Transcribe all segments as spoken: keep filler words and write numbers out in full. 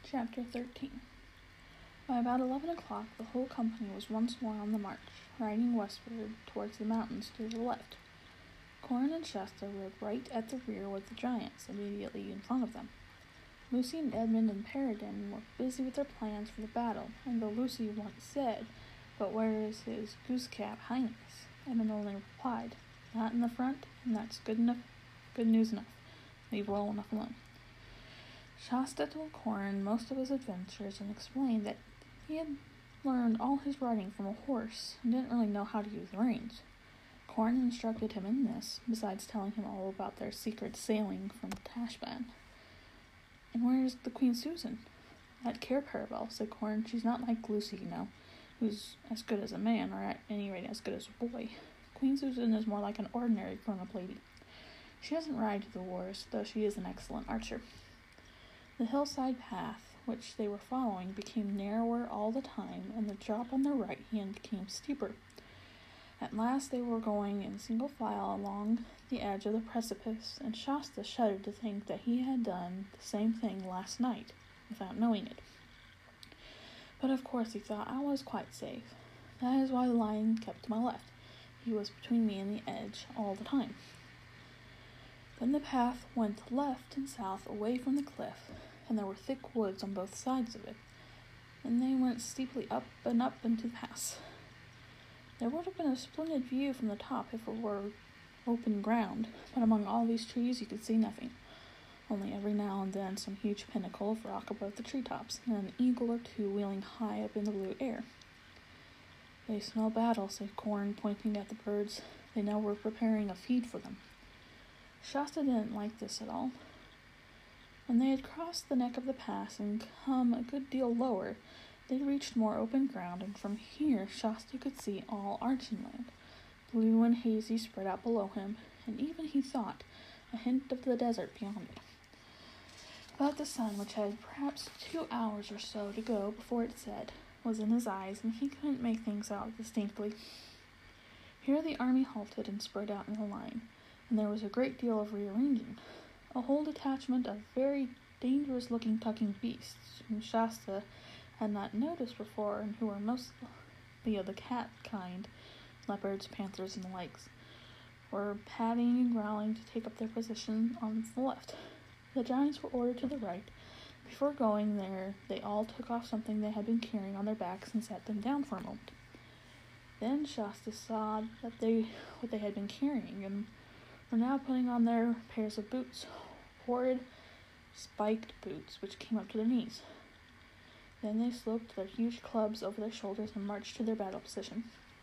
Chapter thirteen. By about eleven o'clock, the whole company was once more on the march, riding westward towards the mountains to the left. Corin and Shasta rode right at the rear with the giants immediately in front of them. Lucy and Edmund and Peregrine were busy with their plans for the battle, and though Lucy once said, "But where is his goose-cap highness?" Edmund only replied, "Not in the front, and that's good enough, good news enough. Leave well enough alone." Shasta told Corin most of his adventures and explained that he had learned all his riding from a horse and didn't really know how to use the reins. Corin instructed him in this, besides telling him all about their secret sailing from Tashbaan. "And where is the Queen Susan?" "At Cair Paravel," said Corin. "She's not like Lucy, you know, who's as good as a man, or at any rate as good as a boy. Queen Susan is more like an ordinary grown-up lady. She doesn't ride to the wars, though she is an excellent archer." The hillside path which they were following became narrower all the time, and the drop on their right hand became steeper. At last they were going in single file along the edge of the precipice, and Shasta shuddered to think that he had done the same thing last night, without knowing it. But of course, he thought, I was quite safe. That is why the lion kept to my left. He was between me and the edge all the time. Then the path went left and south away from the cliff, and there were thick woods on both sides of it, and they went steeply up and up into the pass. There would have been a splendid view from the top if it were open ground, but among all these trees you could see nothing, only every now and then some huge pinnacle of rock above the treetops, and an eagle or two wheeling high up in the blue air. "They smell battle," said Corin, pointing at the birds. "They know we're preparing a feed for them." Shasta didn't like this at all. When they had crossed the neck of the pass and come a good deal lower, they reached more open ground, and from here Shasta could see all Archenland. Blue and hazy spread out below him, and even, he thought, a hint of the desert beyond it. But the sun, which had perhaps two hours or so to go before it set, was in his eyes, and he couldn't make things out distinctly. Here the army halted and spread out in a line, and there was a great deal of rearranging. A whole detachment of very dangerous-looking tucking beasts, whom Shasta had not noticed before, and who were mostly of the cat kind, leopards, panthers, and the likes, were padding and growling to take up their position on the left. The giants were ordered to the right. Before going there, they all took off something they had been carrying on their backs and sat them down for a moment. Then Shasta saw that they what they had been carrying, and were now putting on their pairs of boots, horrid spiked boots which came up to their knees. Then they sloped their huge clubs over their shoulders and marched to their battle position.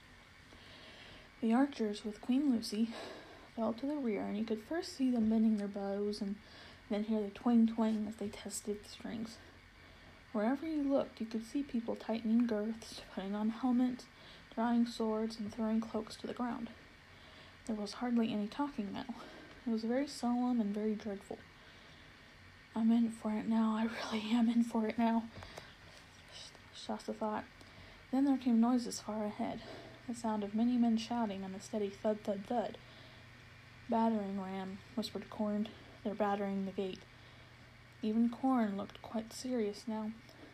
The archers, with Queen Lucy, fell to the rear, and you could first see them bending their bows, and then hear the twang-twang as they tested the strings. Wherever you looked, you could see people tightening girths, putting on helmets, drawing swords, and throwing cloaks to the ground. There was hardly any talking now. It was very solemn and very dreadful. "I'm in for it now, I really am in for it now," Shasta thought. Then there came noises far ahead, the sound of many men shouting, and a steady thud-thud-thud. "Battering ram," whispered Corin. "They're battering the gate." Even Corin looked quite serious now.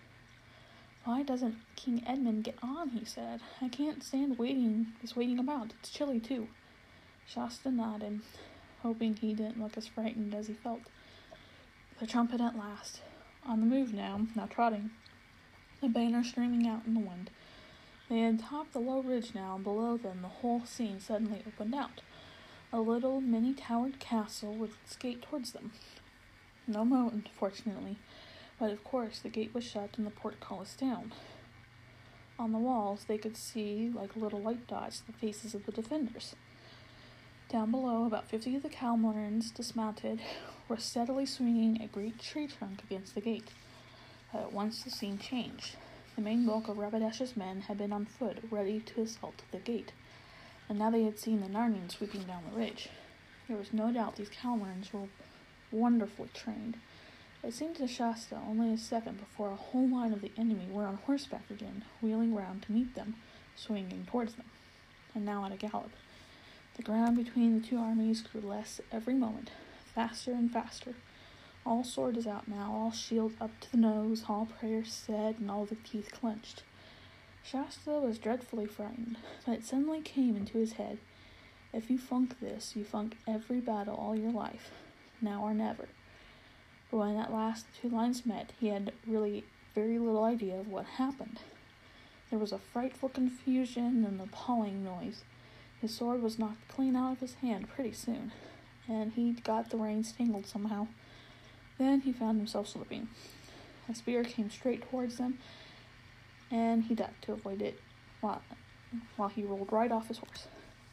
"Why doesn't King Edmund get on?" he said. "I can't stand waiting, just waiting about. It's chilly, too." Shasta nodded, hoping he didn't look as frightened as he felt. The trumpet at last. On the move now, now trotting, the banner streaming out in the wind. They had topped the low ridge now, and below them the whole scene suddenly opened out. A little many-towered castle with its gate towards them. No moat, fortunately, but of course the gate was shut and the portcullis down. On the walls they could see, like little white dots, the faces of the defenders. Down below, about fifty of the cavalrymen, dismounted, were steadily swinging a great tree trunk against the gate. But at once the scene changed. The main bulk of Rabadash's men had been on foot, ready to assault the gate, and now they had seen the Narnians sweeping down the ridge. There was no doubt these cavalrymen were wonderfully trained. It seemed to Shasta only a second before a whole line of the enemy were on horseback again, wheeling round to meet them, swinging towards them, and now at a gallop. The ground between the two armies grew less every moment, faster and faster. All sword is out now, all shield up to the nose, all prayers said, and all the teeth clenched. Shasta was dreadfully frightened, but it suddenly came into his head, if you funk this, you funk every battle all your life, now or never. But when at last the two lines met, he had really very little idea of what happened. There was a frightful confusion and appalling noise. His sword was knocked clean out of his hand pretty soon, and he got the reins tangled somehow. Then he found himself slipping. A spear came straight towards them, and he ducked to avoid it while, while he rolled right off his horse.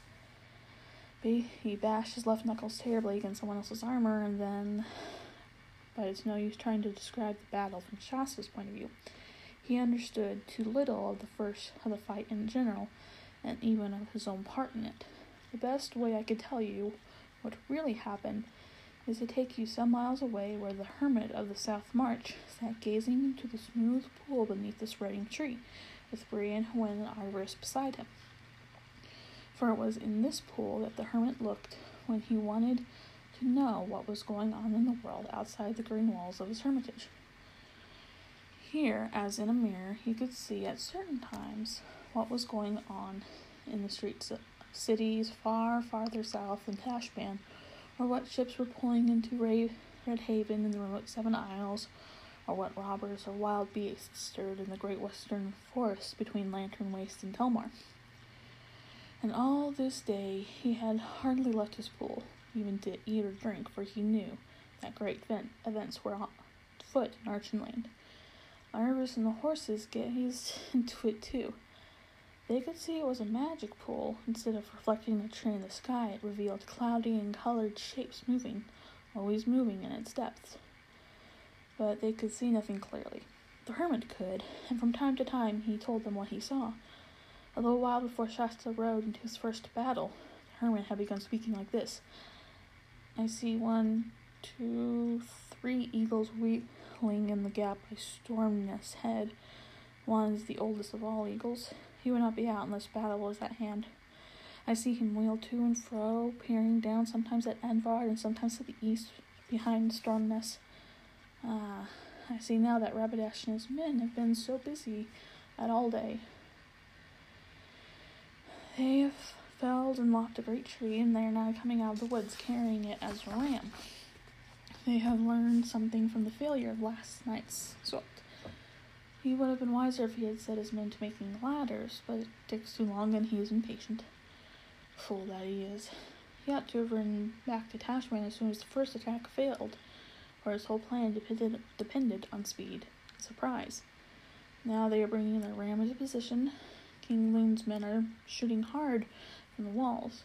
He bashed his left knuckles terribly against someone else's armor, and then, but it's no use trying to describe the battle from Shasta's point of view. He understood too little of the first of the fight in general, and even of his own part in it. The best way I could tell you what really happened is to take you some miles away where the hermit of the South March sat gazing into the smooth pool beneath the spreading tree, with Bree and Hwen and Iris beside him. For it was in this pool that the hermit looked when he wanted to know what was going on in the world outside the green walls of his hermitage. Here, as in a mirror, he could see at certain times what was going on in the streets of cities far, farther south than Tashbaan, or what ships were pulling into Red Haven in the remote Seven Isles, or what robbers or wild beasts stirred in the great western forests between Lantern Waste and Telmar. And all this day he had hardly left his pool, even to eat or drink, for he knew that great event, events were on foot in Archenland. Iris and the horses gazed into it too. They could see it was a magic pool. Instead of reflecting the tree in the sky, it revealed cloudy and colored shapes moving, always moving in its depths. But they could see nothing clearly. The hermit could, and from time to time he told them what he saw. A little while before Shasta rode into his first battle, the hermit had begun speaking like this. I see one, two, three eagles wheeling in the gap by Stormness Head. One is the oldest of all eagles. He would not be out unless battle was at hand. I see him wheel to and fro, peering down sometimes at Envard and sometimes to the east behind Stormness. Ah, I see now that Rabadash and his men have been so busy at all day. They have felled and lopped a great tree, and they are now coming out of the woods carrying it as a ram. They have learned something from the failure of last night's assault. He would have been wiser if he had set his men to making ladders, but it takes too long and he is impatient. Fool that he is. He ought to have ridden back to Tashbaan as soon as the first attack failed, for his whole plan depended, depended on speed and surprise. Now they are bringing their ram into position. King Loon's men are shooting hard from the walls.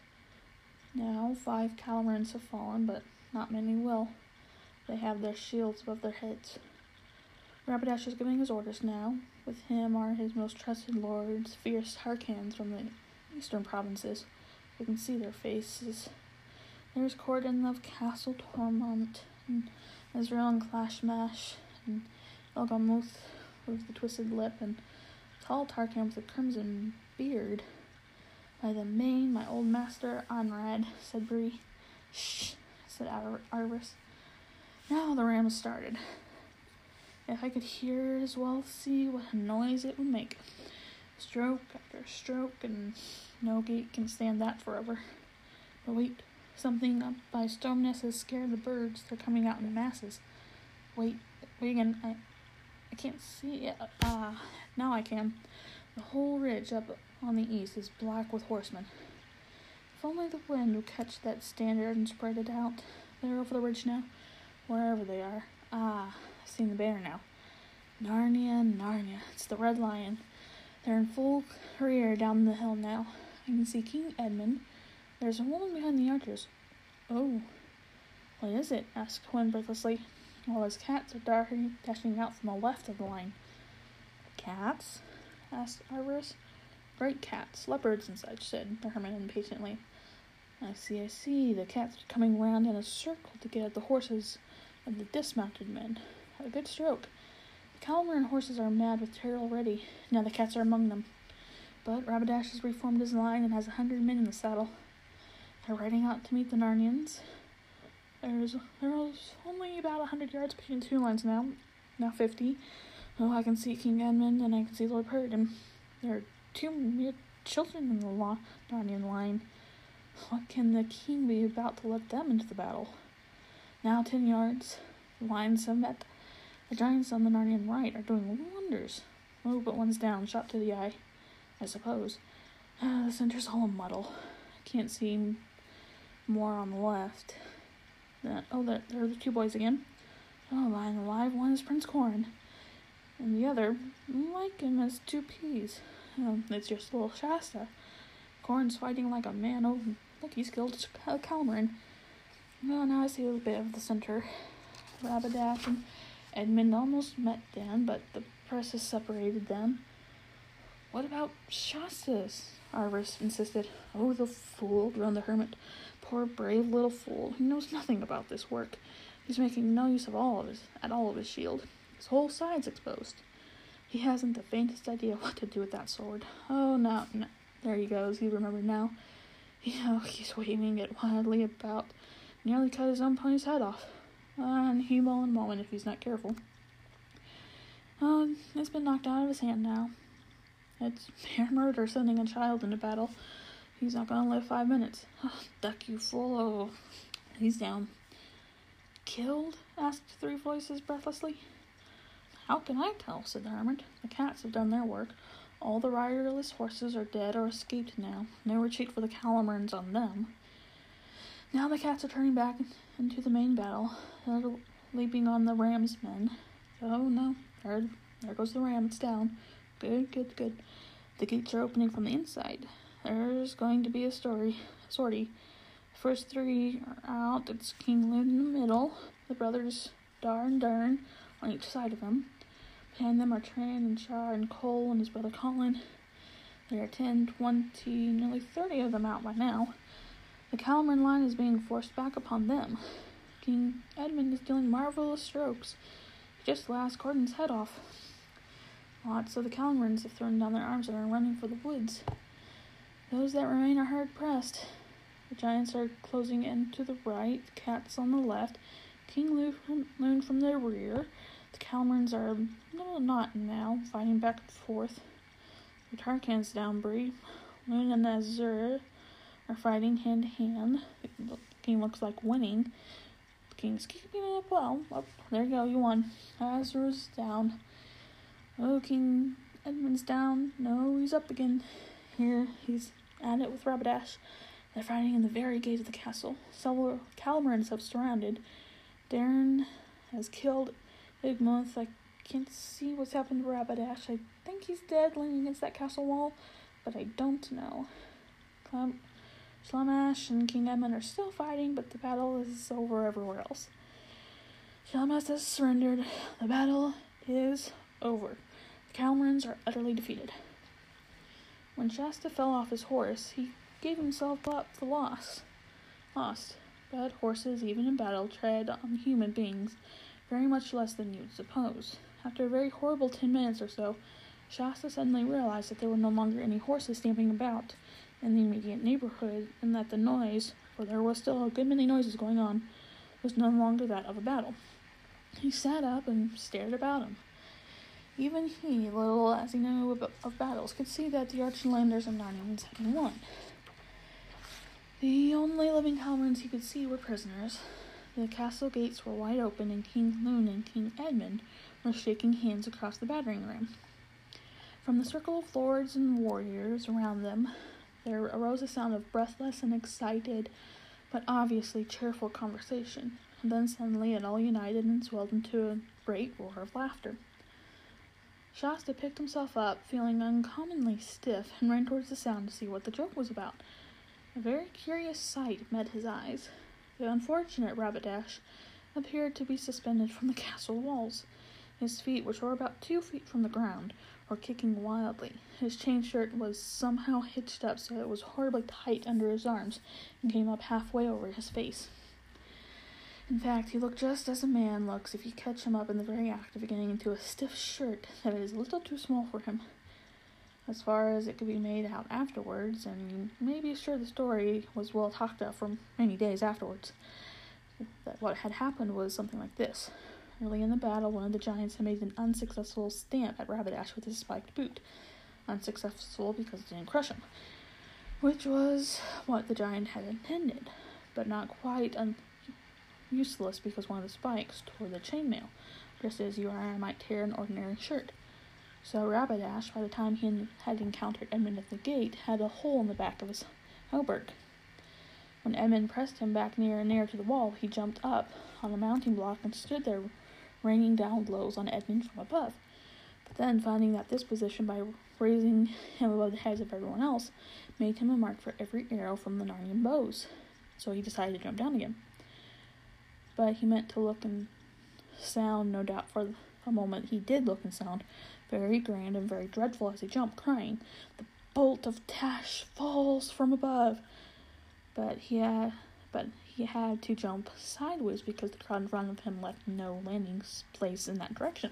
Now five Calamrans have fallen, but not many will. They have their shields above their heads. Rabadash is giving his orders now. With him are his most trusted lords, fierce Harkans from the eastern provinces. You can see their faces. There's Corden of Castle Tormont, and Ezreal and Clashmash, and Elgamuth with the twisted lip, and tall Tarkan with a crimson beard. By the mane, my old master, Anrad, said Bree. Shh, said Ar- Arvis. Now the ram started. If I could hear as well as see what a noise it would make. Stroke after stroke, and no gate can stand that forever. But wait, something up by Stormness has scared the birds. They're coming out in masses. Wait, wait again. I, I can't see it. Ah, uh, now I can. The whole ridge up on the east is black with horsemen. If only the wind would catch that standard and spread it out. They're over the ridge now, wherever they are. Ah, I've seen the banner now. Narnia, Narnia. It's the Red Lion. They're in full career down the hill now. I can see King Edmund. There's a woman behind the archers. Oh, what is it? Asked Hwen breathlessly, while his cats are darting, dashing out from the left of the line. Cats? Asked Arvis. Great cats, leopards and such, said the hermit impatiently. I see, I see. The cats are coming round in a circle to get at the horses of the dismounted men. A good stroke. The Calamar horses are mad with terror already. Now the cats are among them. But Rabadash has reformed his line and has a hundred men in the saddle. They're riding out to meet the Narnians. There's there's only about a hundred yards between the two lines now, now fifty. Oh, I can see King Edmund and I can see Lord Perd, and there are two mere children in the law Narnian line. What can the king be about to let them into the battle? Now ten yards, the lines have met. The giants on the Narnian right are doing wonders. Oh, but one's down, shot to the eye, I suppose. Uh, the center's all a muddle. I can't see more on the left. Uh, oh, there, there are the two boys again. Oh, lying alive, one is Prince Corin, and the other, like him, as two peas. Oh, it's just little Shasta. Corin's fighting like a man. Oh, look, he's killed a Calamarian. Well, now I see a little bit of the center. Rabadash and Edmund almost met Dan, but the press has separated them. What about Shasta's? Arvis insisted. Oh, the fool, groaned the hermit. Poor brave little fool. He knows nothing about this work. He's making no use of all of his, at all of his shield. His whole side's exposed. He hasn't the faintest idea what to do with that sword. Oh, no, no. There he goes. He remembered now. You know, he's waving it wildly about. Nearly cut his own pony's head off. Uh, and he will in a moment if he's not careful. Um, it's been knocked out of his hand now. It's mere murder sending a child into battle. He's not gonna live five minutes. Oh, duck, you fool. Oh, he's down. Killed? Asked three voices breathlessly. How can I tell? Said the hermit. The cats have done their work. All the riderless horses are dead or escaped now. No retreat for the Calamarans on them. Now the cats are turning back into the main battle. They're leaping on the ram's men. Oh no, there, there goes the ram. It's down. Good, good, good. The gates are opening from the inside. There's going to be a story, a sortie. The first three are out. It's King Lune in the middle. The brothers Dar and Dern on each side of him. Behind them are Tran and Char and Cole and his brother Colin. There are ten, twenty, nearly thirty of them out by now. The Calamaran line is being forced back upon them. King Edmund is dealing marvelous strokes. He just lashed Gordon's head off. Lots of the Calamarans have thrown down their arms and are running for the woods. Those that remain are hard pressed. The giants are closing in to the right, cats on the left, King Lune from their rear. The Calamarans are a little knot now, fighting back and forth. The Tarkans down Bree. Lune and Azur are fighting hand to hand. The king looks like winning. The king's keeping it up well. Oh, there you go, you won. Azur's down. Oh, King Edmund's down. No, he's up again. Here, he's at it with Rabadash. They're fighting in the very gate of the castle. Several Calamarans have surrounded. Darren has killed Igmoth. I can't see what's happened to Rabadash. I think he's dead, leaning against that castle wall, but I don't know. Clam- Shlamash and King Edmund are still fighting, but the battle is over everywhere else. Shlamash has surrendered. The battle is over. The Calamarans are utterly defeated. When Shasta fell off his horse, he gave himself up for loss. Lost. But horses, even in battle, tread on human beings very much less than you'd suppose. After a very horrible ten minutes or so, Shasta suddenly realized that there were no longer any horses stamping about in the immediate neighborhood, and that the noise, for there was still a good many noises going on, was no longer that of a battle. He sat up and stared about him. Even he, little as he knew of, of battles, could see that the Archlanders and Narnians had won. The only living Calamarans he could see were prisoners. The castle gates were wide open, and King Lune and King Edmund were shaking hands across the battering ram. From the circle of lords and warriors around them, there arose a sound of breathless and excited, but obviously cheerful conversation. And then suddenly it all united and swelled into a great roar of laughter. Shasta picked himself up, feeling uncommonly stiff, and ran towards the sound to see what the joke was about. A very curious sight met his eyes. The unfortunate Rabadash appeared to be suspended from the castle walls. His feet, which were about two feet from the ground, were kicking wildly. His chain shirt was somehow hitched up so it was horribly tight under his arms and came up halfway over his face. In fact, he looked just as a man looks if you catch him up in the very act of getting into a stiff shirt that is a little too small for him. As far as it could be made out afterwards, and you may be sure the story was well talked of for many days afterwards, that what had happened was something like this. Early in the battle, one of the giants had made an unsuccessful stamp at Rabadash with his spiked boot. Unsuccessful because it didn't crush him, which was what the giant had intended, but not quite un- useless because one of the spikes tore the chainmail, just as you or I might tear an ordinary shirt. So Rabadash, by the time he had encountered Edmund at the gate, had a hole in the back of his hauberk. When Edmund pressed him back nearer and nearer to the wall, he jumped up on the mounting block and stood there, raining down blows on Edmund from above. But then, finding that this position, by raising him above the heads of everyone else, made him a mark for every arrow from the Narnian bows, so he decided to jump down again. But he meant to look and sound, no doubt for a moment he did look and sound, very grand and very dreadful as he jumped, crying, "The bolt of Tash falls from above!" But he had, but he had to jump sideways because the crowd in front of him left no landing place in that direction.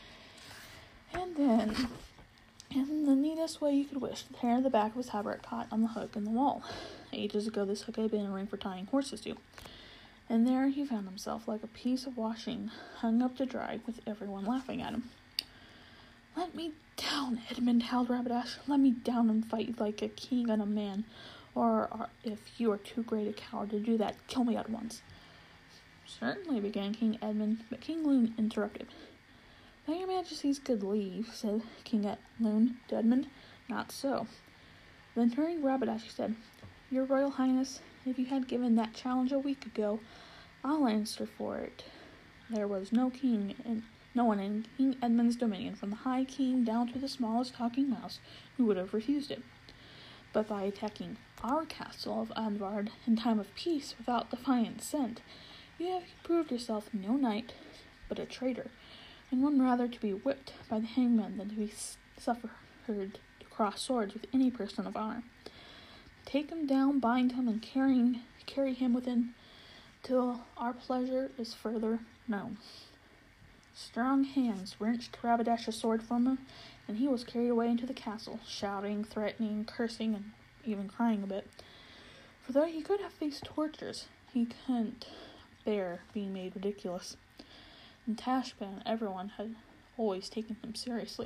And then, in the neatest way you could wish, the hair of the back of his hauberk caught on the hook in the wall. Ages ago, this hook had been a ring for tying horses to. And there he found himself like a piece of washing hung up to dry, with everyone laughing at him. "Let me down, Edmund," howled Rabadash. "Let me down and fight like a king and a man. Or, or if you are too great a coward to do that, kill me at once." "Certainly," began King Edmund, but King Lune interrupted. "By your Majesty's good leave," said King Ed- Lune to Edmund. "Not so." Then turning to Rabadash, he said, "Your Royal Highness, if you had given that challenge a week ago, I'll answer for it. There was no king in, no one in King Edmund's dominion, from the High King down to the smallest talking mouse, who would have refused it. But by attacking our castle of Anvard in time of peace without defiance sent, you have proved yourself no knight, but a traitor, and one rather to be whipped by the hangman than to be suffered to cross swords with any person of honor. Take him down, bind him, and carrying, carry him within till our pleasure is further known." Strong hands wrenched Rabadash's sword from him, and he was carried away into the castle, shouting, threatening, cursing, and even crying a bit. For though he could have faced tortures, he couldn't bear being made ridiculous. And Tashbin and everyone had always taken him seriously.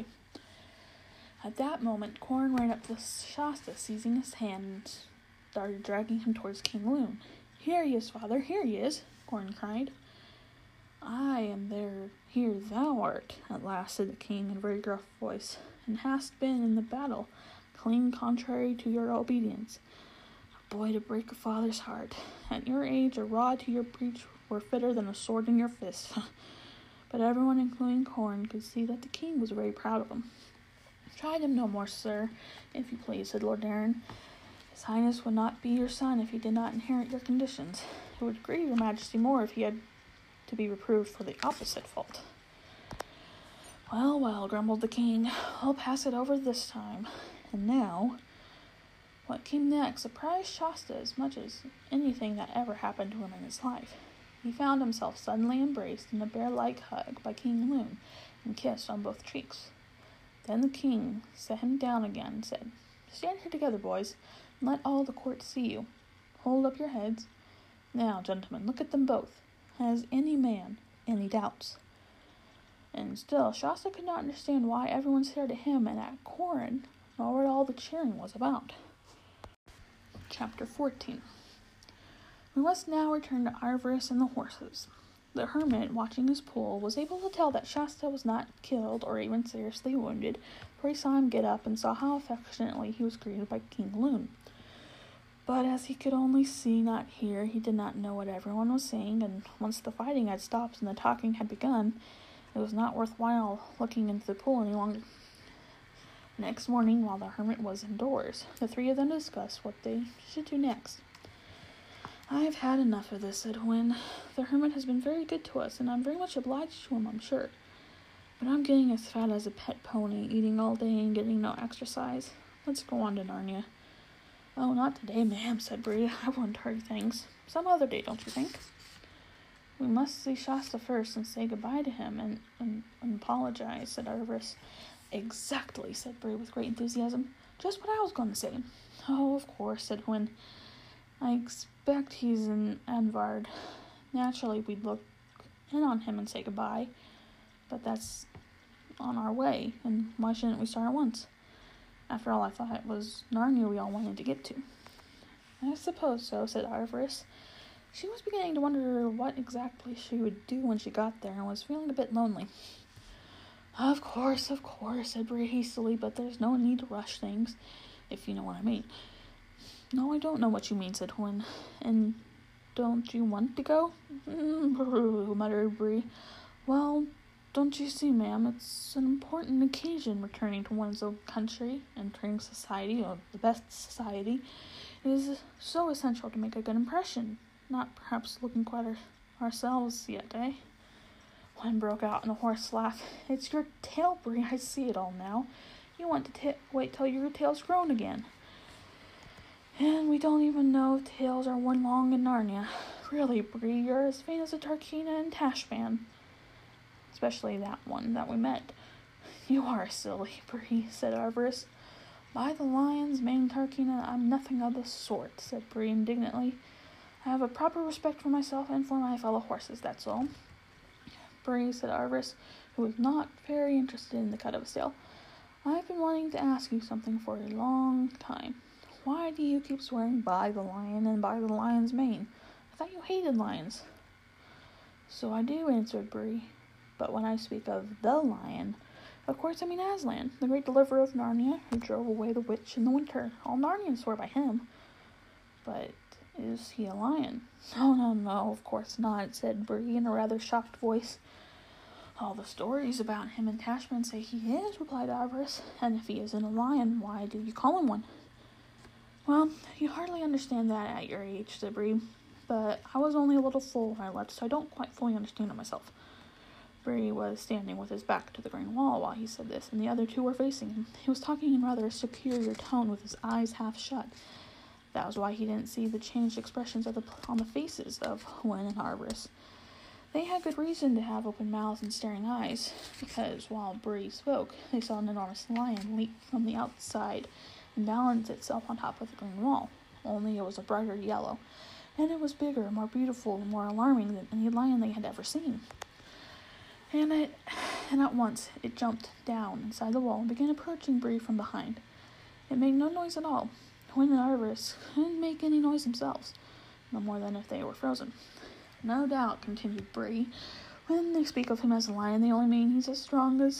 At that moment, Corin ran up to Shasta, seizing his hand, and started dragging him towards King Lune. "Here he is, father, here he is," Corin cried. "I am there, here thou art," at last said the king in a very gruff voice, "and hast been in the battle, clean contrary to your obedience. A boy to break a father's heart. At your age, a rod to your breech were fitter than a sword in your fist." But everyone, including Corin, could see that the king was very proud of him. "Try him no more, sir, if you please," said Lord Darren. "His Highness would not be your son if he did not inherit your conditions. It would grieve your Majesty more if he had to be reproved for the opposite fault." "Well, well," grumbled the king, "I'll pass it over this time." And now, what came next surprised Shasta as much as anything that ever happened to him in his life. He found himself suddenly embraced in a bear-like hug by King Lune and kissed on both cheeks. Then the king set him down again and said, "Stand here together, boys, and let all the court see you. Hold up your heads. Now, gentlemen, look at them both. Has any man any doubts?" And still, Shasta could not understand why everyone stared at him and at Corin, nor what all the cheering was about. Chapter fourteen. We must now return to Arvarius and the horses. The hermit, watching his pool, was able to tell that Shasta was not killed or even seriously wounded, for he saw him get up and saw how affectionately he was greeted by King Lune. But as he could only see, not hear, he did not know what everyone was saying, and once the fighting had stopped and the talking had begun, it was not worthwhile looking into the pool any longer. Next morning, while the hermit was indoors, the three of them discussed what they should do next. "I've had enough of this," said Hwin. "The hermit has been very good to us, and I'm very much obliged to him, I'm sure. But I'm getting as fat as a pet pony, eating all day and getting no exercise. Let's go on to Narnia." "Oh, not today, ma'am," said Bree. "I wouldn't hurry things. Some other day, don't you think?" "We must see Shasta first and say goodbye to him and, and, and apologize," said Arvarius. "Exactly," said Bree with great enthusiasm. "Just what I was going to say." "Oh, of course," said Hwin. "I expect he's in Anvard Naturally, we'd look in on him and say goodbye, but that's on our way, and why shouldn't we start at once? After all, I thought it was Narnia we all wanted to get to. I suppose so, said Arvris. She was beginning to wonder what exactly she would do when she got there, and was feeling a bit lonely. Of course, of course, said Bree hastily, but there's no need to rush things, if you know what I mean. No, I don't know what you mean, said Hwin. And don't you want to go? Mm, muttered Bree. Well, don't you see, ma'am, it's an important occasion, returning to one's own country, entering society, or the best society. It is so essential to make a good impression, not perhaps looking quite our, ourselves yet, eh? Hwin broke out in a hoarse laugh. It's your tail, Bree, I see it all now. You want to t- wait till your tail's grown again. And we don't even know if tails are worn long in Narnia. Really, Bree, you're as vain as a Tarkina and Tashbaan. Especially that one that we met. You are silly, Bree, said Arvris. By the lion's mane, Tarkina, I'm nothing of the sort, said Bree indignantly. I have a proper respect for myself and for my fellow horses, that's all. Bree, said Arvris, who was not very interested in the cut of his tail. I've been wanting to ask you something for a long time. Why do you keep swearing by the lion and by the lion's mane? I thought you hated lions. So I do, answered Bree. But when I speak of the lion, of course I mean Aslan, the great deliverer of Narnia, who drove away the witch in the winter. All Narnians swear by him. But is he a lion? No, no, no, of course not, said Bree in a rather shocked voice. All the stories about him and Tashbaan say he is, replied Arvris. And if he isn't a lion, why do you call him one? Well, you hardly understand that at your age, said Bree. But I was only a little fool when I left, so I don't quite fully understand it myself. Bree was standing with his back to the green wall while he said this, and the other two were facing him. He was talking in rather a superior tone with his eyes half shut. That was why he didn't see the changed expressions of the, on the faces of Hwin and Arvris. They had good reason to have open mouths and staring eyes, because while Bree spoke, they saw an enormous lion leap from the outside and balance itself on top of the green wall, only it was a brighter yellow, and it was bigger, more beautiful, and more alarming than any lion they had ever seen. And it, and at once it jumped down inside the wall and began approaching Bree from behind. It made no noise at all. Hwin and Arvris couldn't make any noise themselves, no more than if they were frozen. No doubt, continued Bree, when they speak of him as a lion, they only mean he's as strong as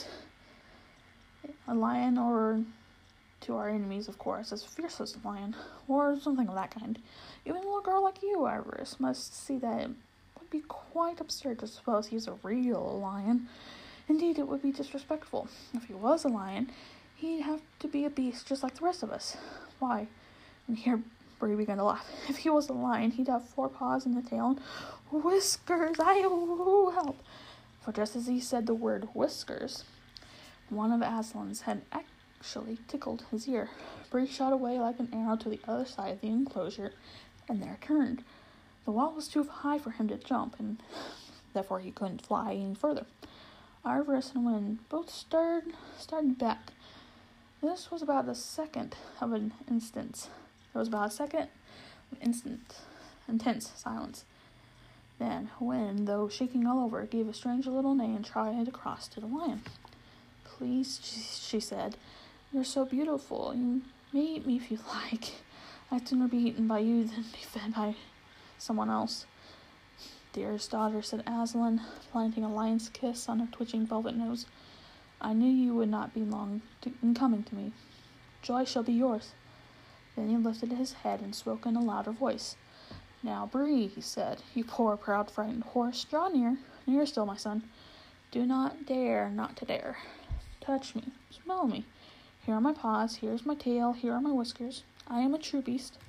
a lion, or, to our enemies, of course, as fierce as a lion, or something of that kind. Even a little girl like you, Arvris, must see that it would be quite absurd to suppose he's a real lion. Indeed, it would be disrespectful. If he was a lion, he'd have to be a beast just like the rest of us. Why? And here Bree began to laugh. If he was a lion, he'd have four paws and a tail and whiskers. I oh, help! For just as he said the word whiskers, one of Aslan's had actually tickled his ear. Bree shot away like an arrow to the other side of the enclosure, and there turned. The wall was too high for him to jump, and therefore he couldn't fly any further. Arvris and Hwin both started, started back. This was about the second of an instant. There was about a second of instant, intense silence. Then Hwin, though shaking all over, gave a strange little neigh and trotted across to the lion. Please, she said, you're so beautiful. You may eat me if you like. I'd sooner be eaten by you than be fed by someone else. Dearest daughter, said Aslan, planting a lion's kiss on her twitching velvet nose. I knew you would not be long to, in coming to me. Joy shall be yours. Then he lifted his head and spoke in a louder voice. Now, Bree, he said, you poor, proud, frightened horse, draw near. Near still, my son. Do not dare not to dare. Touch me. Smell me. Here are my paws. Here's my tail. Here are my whiskers. I am a true beast.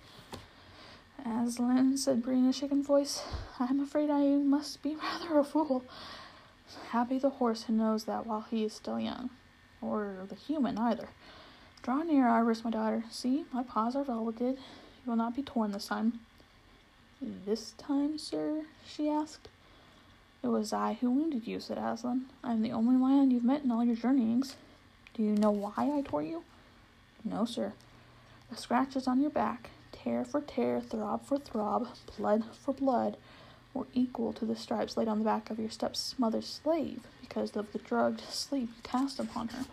Aslan, said Bree in a shaken voice, I'm afraid I must be rather a fool. Happy the horse who knows that while he is still young. Or the human, either. Draw near, Arvris, my daughter. See, my paws are velveted. You will not be torn this time. This time, sir? She asked. It was I who wounded you, said Aslan. I am the only lion you've met in all your journeyings. Do you know why I tore you? No, sir. The scratches on your back, tear for tear, throb for throb, blood for blood, were equal to the stripes laid on the back of your stepmother's slave because of the drugged sleep you cast upon her.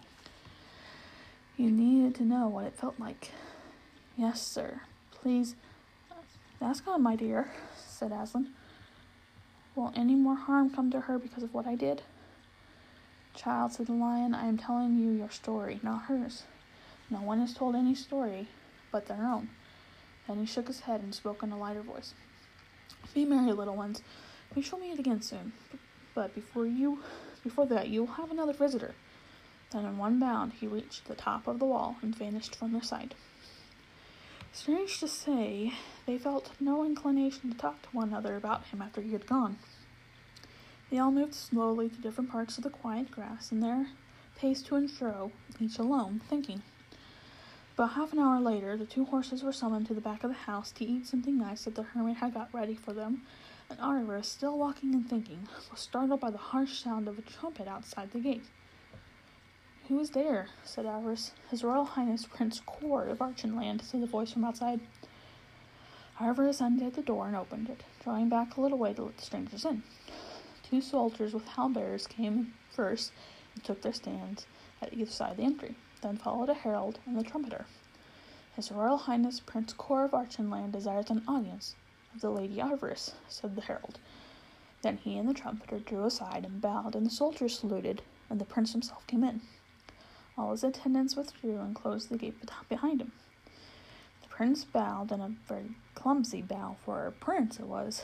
You needed to know what it felt like. Yes, sir. Please, ask on, my dear, said Aslan. Will any more harm come to her because of what I did? Child, said the lion, I am telling you your story, not hers. No one has told any story but their own. Then he shook his head and spoke in a lighter voice. Be merry, little ones. We shall meet again soon. But before you, before that, you will have another visitor. Then in one bound he reached the top of the wall and vanished from their sight. Strange to say, they felt no inclination to talk to one another about him after he had gone. They all moved slowly to different parts of the quiet grass, and there paced to and fro, each alone, thinking. About half an hour later, the two horses were summoned to the back of the house to eat something nice that the hermit had got ready for them, and Arver, still walking and thinking, was startled by the harsh sound of a trumpet outside the gate. Who is there? Said Arver. His Royal Highness Prince Cor of Archenland, said the voice from outside. Arver undid the door and opened it, drawing back a little way to let the strangers in. Two soldiers with halberds came first and took their stands at either side of the entry. Then followed a herald and the trumpeter. His Royal Highness Prince Cor of Archenland desires an audience of the Lady Arveris, said the herald. Then he and the trumpeter drew aside and bowed, and the soldiers saluted, and the prince himself came in. All his attendants withdrew and closed the gate behind him. The prince bowed, in a very clumsy bow for a prince it was.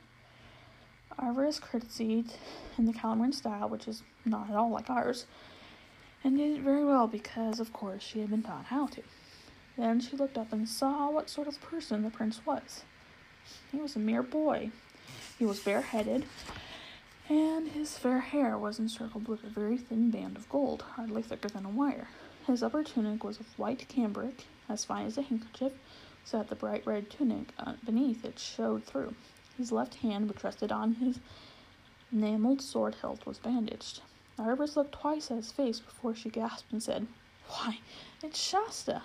Arveris curtsied in the Calamarian style, which is not at all like ours, and did it very well because, of course, she had been taught how to. Then she looked up and saw what sort of person the prince was. He was a mere boy. He was bareheaded, and his fair hair was encircled with a very thin band of gold, hardly thicker than a wire. His upper tunic was of white cambric, as fine as a handkerchief, so that the bright red tunic beneath it showed through. His left hand, which rested on his enameled sword hilt, was bandaged. Arver looked twice at his face before she gasped and said, Why, it's Shasta!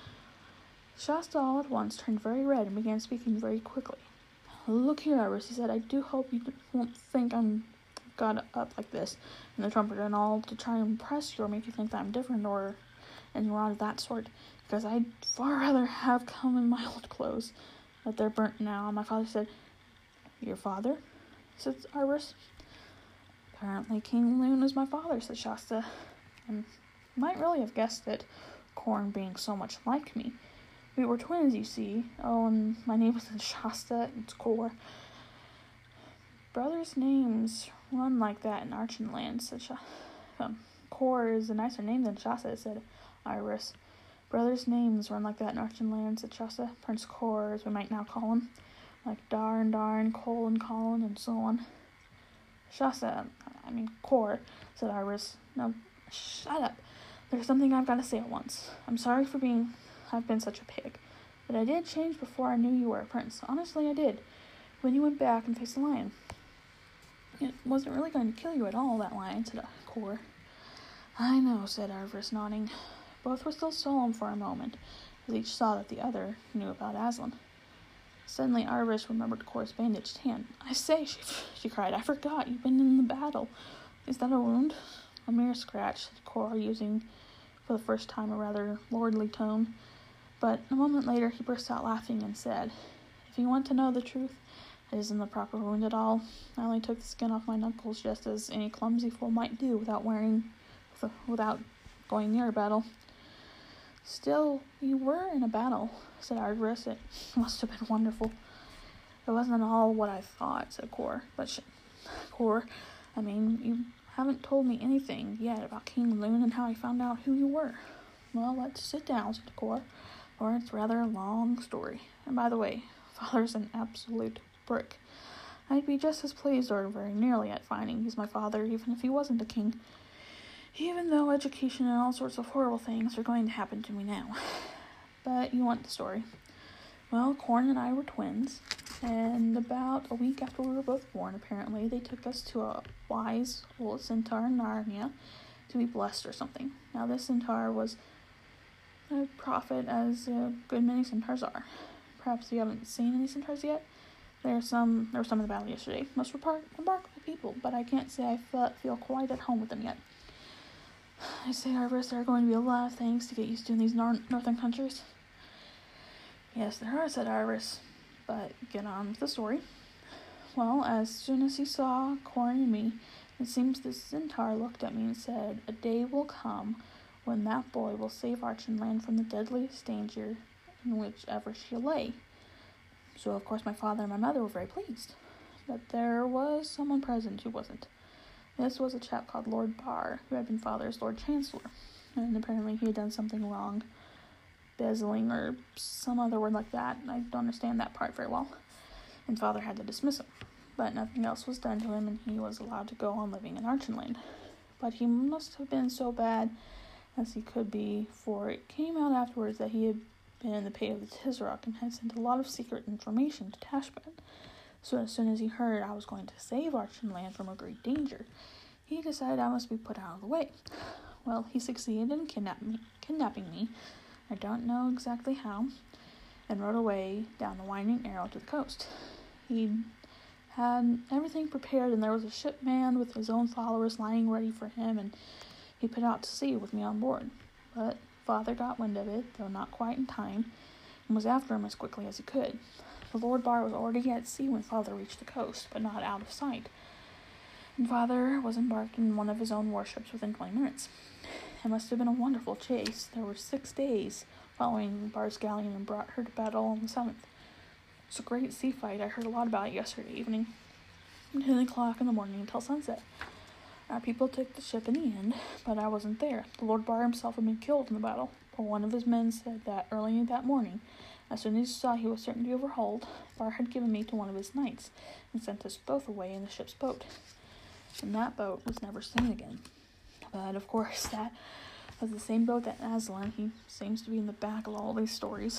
Shasta all at once turned very red and began speaking very quickly. Look here, Arver, he said, I do hope you won't think I'm got up like this, and the trumpeter and all, to try and impress you or make you think that I'm different or anyone of that sort, because I'd far rather have come in my old clothes, that they're burnt now. And my father said, Your father? Said Arver. Apparently King Loon is my father, said Shasta, and might really have guessed it, Corn being so much like me. We were twins, you see. Oh, and my name was Shasta, it's Cor. Brothers' names run like that in Archenland, said Shasta. Um, Cor is a nicer name than Shasta, said Arver. Brothers' names run like that in Archenland, said Shasta. Prince Cor, as we might now call him. Like Dar and Darn, Cole and Colin, and so on. Shasta, I mean Cor, said Arver. Now, shut up. There's something I've got to say at once. I'm sorry for being, I've been such a pig. But I did change before I knew you were a prince. Honestly, I did. When you went back and faced the lion. It wasn't really going to kill you at all, that lion, said Cor. I know, said Arver, nodding. Both were still solemn for a moment, as each saw that the other knew about Aslan. Suddenly, Arver remembered Cor's bandaged hand. I say, she, she cried, I forgot, you've been in the battle. Is that a wound? A mere scratch, said Cor, using for the first time a rather lordly tone. But a moment later he burst out laughing and said, If you want to know the truth, it isn't the proper wound at all. I only took the skin off my knuckles just as any clumsy fool might do without wearing, without going near a battle. Still, you were in a battle, said Arver. It must have been wonderful. It wasn't all what I thought, said Cor. But, sh- Cor, I mean, you haven't told me anything yet about King Loon and how I found out who you were. Well, let's sit down, said Cor, or it's rather a long story. And by the way, Father's an absolute brick. I'd be just as pleased, or very nearly, at finding he's my father, even if he wasn't a king. Even though education and all sorts of horrible things are going to happen to me now. But you want the story. Well, Corn and I were twins, and about a week after we were both born, apparently, they took us to a wise old centaur in Narnia to be blessed or something. Now, this centaur was a prophet, as a good many centaurs are. Perhaps you haven't seen any centaurs yet? There's some, there was some in the battle yesterday. Most were remarkable people, but I can't say I felt, feel quite at home with them yet. I say, Arvis, there are going to be a lot of things to get used to in these nor- northern countries. Yes, there are, said Arvis, but get on with the story. Well, as soon as he saw Corin and me, it seems the centaur looked at me and said, a day will come when that boy will save Archenland from the deadliest danger in which ever she lay. So, of course, my father and my mother were very pleased. But there was someone present who wasn't. This was a chap called Lord Barr, who had been father's Lord Chancellor. And apparently he had done something wrong, bezzling or some other word like that. I don't understand that part very well. And father had to dismiss him. But nothing else was done to him, and he was allowed to go on living in Archenland. But he must have been so bad as he could be, for it came out afterwards that he had been in the pay of the Tisroc and had sent a lot of secret information to Tashbaan. So as soon as he heard I was going to save Archenland from a great danger, he decided I must be put out of the way. Well, he succeeded in kidnap me, kidnapping me, I don't know exactly how, and rode away down the winding arrow to the coast. He had everything prepared, and there was a shipman with his own followers lying ready for him, and he put out to sea with me on board. But father got wind of it, though not quite in time, and was after him as quickly as he could. The Lord Barr was already at sea when father reached the coast, but not out of sight, and father was embarked in one of his own warships within twenty minutes. It must have been a wonderful chase. There were six days following Barr's galleon and brought her to battle on the seventh. It's a great sea fight. I heard a lot about it yesterday evening, from ten o'clock in the morning until sunset. Our people took the ship in the end, but I wasn't there. The Lord Barr himself had been killed in the battle, but one of his men said that early that morning, as soon as he saw he was certain to be overhauled, Barr had given me to one of his knights, and sent us both away in the ship's boat. And that boat was never seen again. But, of course, that was the same boat that Aslan, he seems to be in the back of all these stories,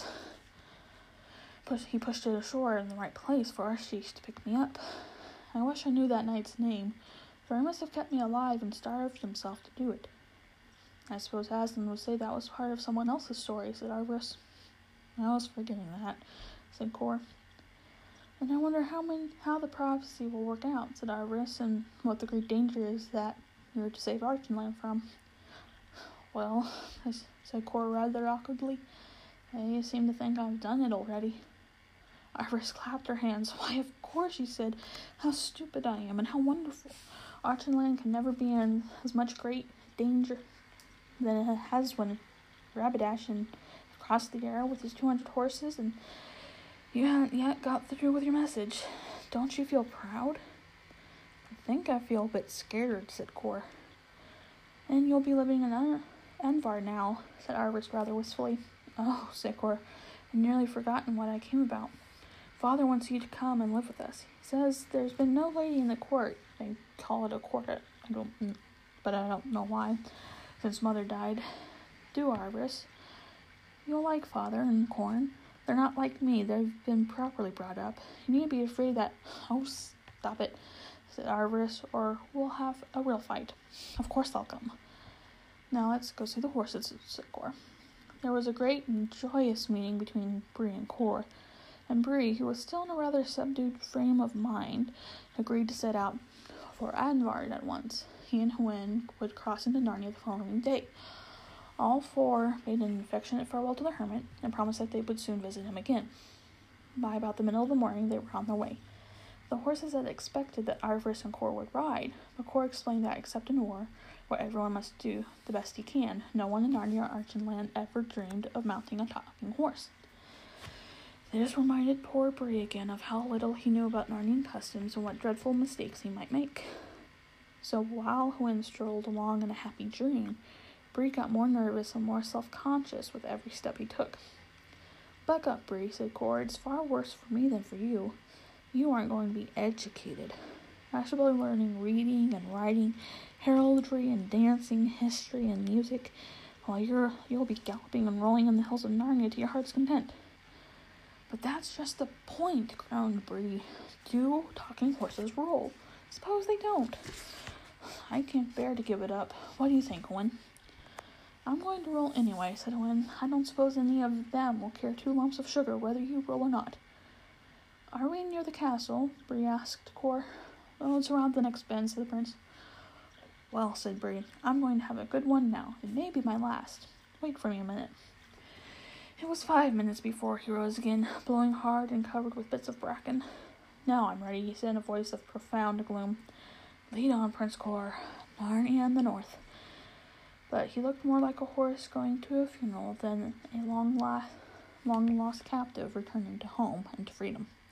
Push, he pushed it ashore in the right place for Arshish to pick me up. I wish I knew that knight's name, for he must have kept me alive and starved himself to do it. I suppose Aslan would say that was part of someone else's story, said Arvis. I was forgetting that, said Cor. And I wonder how many, how the prophecy will work out, said Arvis, and what the great danger is that you're to save Archenland from. Well, said Cor rather awkwardly, they seem to think I've done it already. Arvis clapped her hands. Why, of course, she said. How stupid I am, and how wonderful. Archenland can never be in as much great danger than it has when Rabadash crossed the air with his two hundred horses, and you haven't yet got through with your message. Don't you feel proud? I think I feel a bit scared, said Cor. And you'll be living in An- Anvar now, said Arvis rather wistfully. Oh, said Cor, I'd nearly forgotten what I came about. Father wants you to come and live with us. He says there's been no lady in the court. They call it a court. I don't, but I don't know why, since mother died. Do, Arvis. You'll like father and Corin. They're not like me. They've been properly brought up. You needn't be afraid that... Oh, stop it, said Arvis, or we'll have a real fight. Of course they'll come. Now let's go see the horses, said Cor. There was a great and joyous meeting between Bree and Cor, and Bree, who was still in a rather subdued frame of mind, agreed to set out for Anvar at once. He and Hwin would cross into Narnia the following day. All four made an affectionate farewell to the hermit, and promised that they would soon visit him again. By about the middle of the morning, they were on their way. The horses had expected that Arvis and Cor would ride, but Cor explained that except in war, where everyone must do the best he can, no one in Narnia or Archenland ever dreamed of mounting a talking horse. This reminded poor Bree again of how little he knew about Narnian customs and what dreadful mistakes he might make. So while Hwin strolled along in a happy dream, Bree got more nervous and more self-conscious with every step he took. Buck up, Bree, said Cor. It's far worse for me than for you. You aren't going to be educated. I shall be learning reading and writing, heraldry and dancing, history and music, while you're, you'll be galloping and rolling in the hills of Narnia to your heart's content. But that's just the point, groaned Bree. Do talking horses roll? Suppose they don't. I can't bear to give it up. What do you think, Hwin? I'm going to roll anyway, said Hwin. I don't suppose any of them will care two lumps of sugar whether you roll or not. "Are we near the castle?" Bree asked Cor. "Oh, it's around the next bend," said the prince. "Well," said Bree, "I'm going to have a good one now. It may be my last. Wait for me a minute." It was five minutes before he rose again, blowing hard and covered with bits of bracken. "Now I'm ready," he said in a voice of profound gloom. "Lead on, Prince Cor. Narnia and the North." But he looked more like a horse going to a funeral than a long, la- long lost captive returning to home and to freedom.